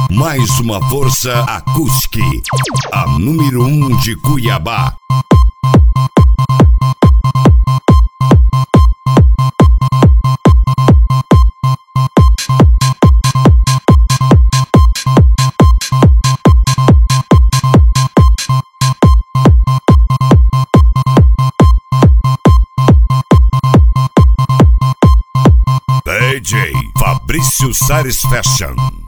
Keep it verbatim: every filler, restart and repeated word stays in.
Mais uma força acústica, a número um de Cuiabá. D J Fabrício Sares Fashion.